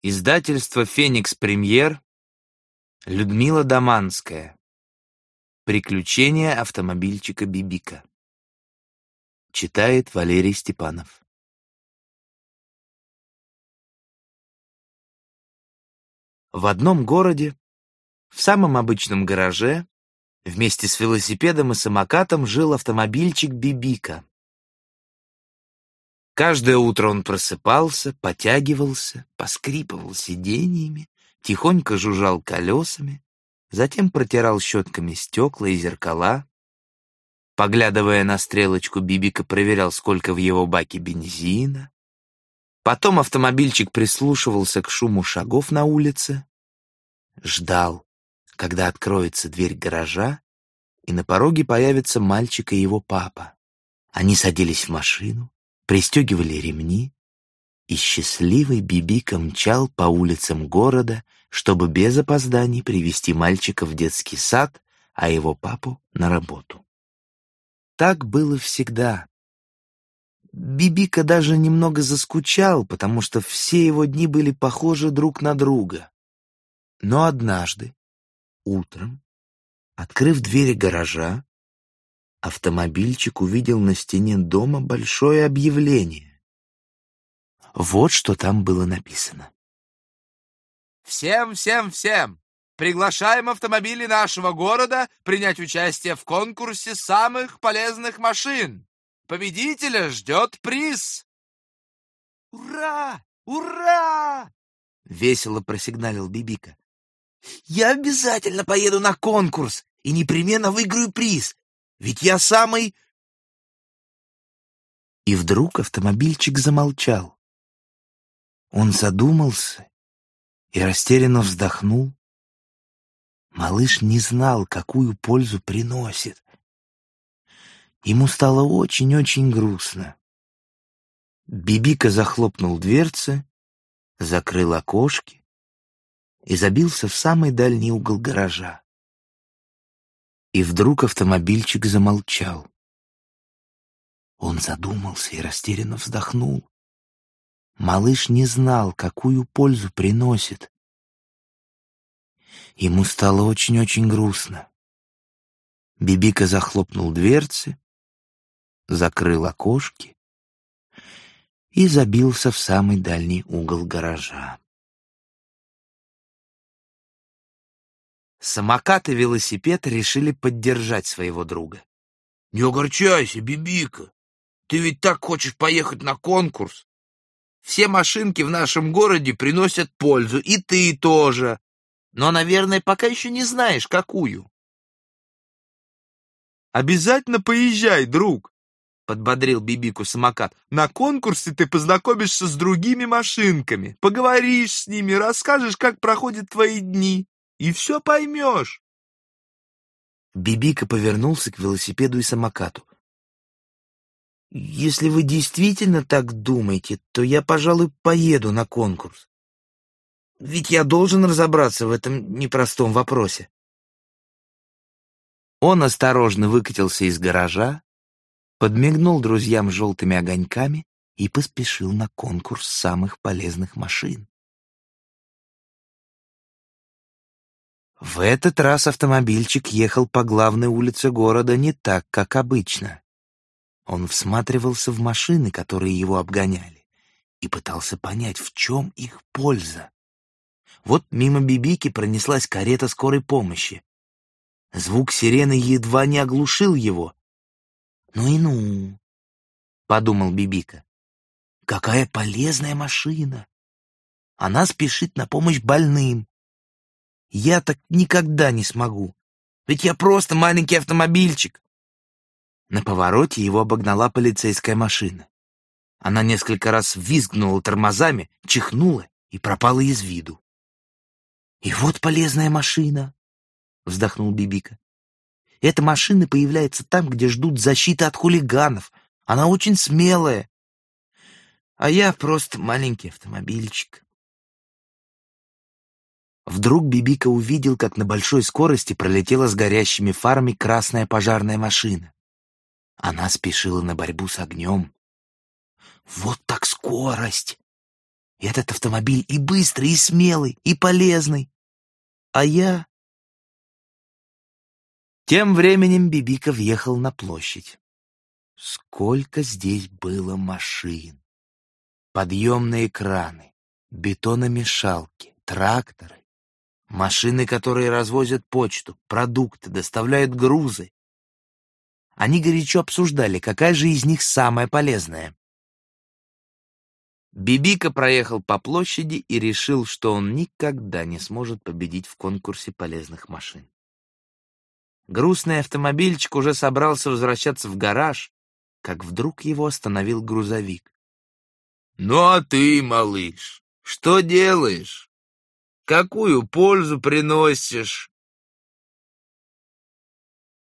Издательство «Феникс Премьер», Людмила Доманская. Приключения автомобильчика Бибика. Читает Валерий Степанов. В одном городе, в самом обычном гараже, вместе с велосипедом и самокатом жил автомобильчик Бибика. Каждое утро он просыпался, потягивался, поскрипывал сиденьями, тихонько жужжал колесами, затем протирал щетками стекла и зеркала. Поглядывая на стрелочку, Бибика проверял, сколько в его баке бензина. Потом автомобильчик прислушивался к шуму шагов на улице, ждал, когда откроется дверь гаража, и на пороге появится мальчик и его папа. Они садились в машину, пристегивали ремни, и счастливый Бибика мчал по улицам города, чтобы без опозданий привезти мальчика в детский сад, а его папу на работу. Так было всегда. Бибика даже немного заскучал, потому что все его дни были похожи друг на друга. Но однажды, утром, открыв двери гаража, автомобильчик увидел на стене дома большое объявление. Вот что там было написано. Всем! Приглашаем автомобили нашего города принять участие в конкурсе самых полезных машин. Победителя ждет приз. Ура! Ура! Весело просигналил Бибика. Я обязательно поеду на конкурс и непременно выиграю приз, ведь я самый... И вдруг автомобильчик замолчал. Он задумался и растерянно вздохнул. Малыш не знал, какую пользу приносит. Ему стало очень-очень грустно. Бибика захлопнул дверцы, закрыл окошки и забился в самый дальний угол гаража. И вдруг автомобильчик замолчал. Он задумался и растерянно вздохнул. Малыш не знал, какую пользу приносит. Ему стало очень-очень грустно. Бибика захлопнул дверцы, закрыл окошки и забился в самый дальний угол гаража. Самокат и велосипед решили поддержать своего друга. Не огорчайся, Бибика, ты ведь так хочешь поехать на конкурс. Все машинки в нашем городе приносят пользу, и ты тоже. Но, наверное, пока еще не знаешь, какую. Обязательно поезжай, друг, подбодрил Бибику самокат. На конкурсе ты познакомишься с другими машинками, поговоришь с ними, расскажешь, как проходят твои дни, и все поймешь. Бибика повернулся к велосипеду и самокату. «Если вы действительно так думаете, то я, пожалуй, поеду на конкурс. Ведь я должен разобраться в этом непростом вопросе». Он осторожно выкатился из гаража, подмигнул друзьям желтыми огоньками и поспешил на конкурс самых полезных машин. В этот раз автомобильчик ехал по главной улице города не так, как обычно. Он всматривался в машины, которые его обгоняли, и пытался понять, в чем их польза. Вот мимо Бибики пронеслась карета скорой помощи. Звук сирены едва не оглушил его. «Ну и ну», — подумал Бибика, — «какая полезная машина! Она спешит на помощь больным. Я так никогда не смогу, ведь я просто маленький автомобильчик». На повороте его обогнала полицейская машина. Она несколько раз визгнула тормозами, чихнула и пропала из виду. «И вот полезная машина», — вздохнул Бибика. «Эта машина появляется там, где ждут защиты от хулиганов. Она очень смелая. А я просто маленький автомобильчик». Вдруг Бибика увидел, как на большой скорости пролетела с горящими фарами красная пожарная машина. Она спешила на борьбу с огнем. «Вот так скорость! Этот автомобиль и быстрый, и смелый, и полезный. А я...» Тем временем Бибика въехал на площадь. Сколько здесь было машин! Подъемные краны, бетономешалки, тракторы, машины, которые развозят почту, продукты, доставляют грузы. Они горячо обсуждали, какая же из них самая полезная. Бибика проехал по площади и решил, что он никогда не сможет победить в конкурсе полезных машин. Грустный автомобильчик уже собрался возвращаться в гараж, как вдруг его остановил грузовик. «Ну а ты, малыш, что делаешь? Какую пользу приносишь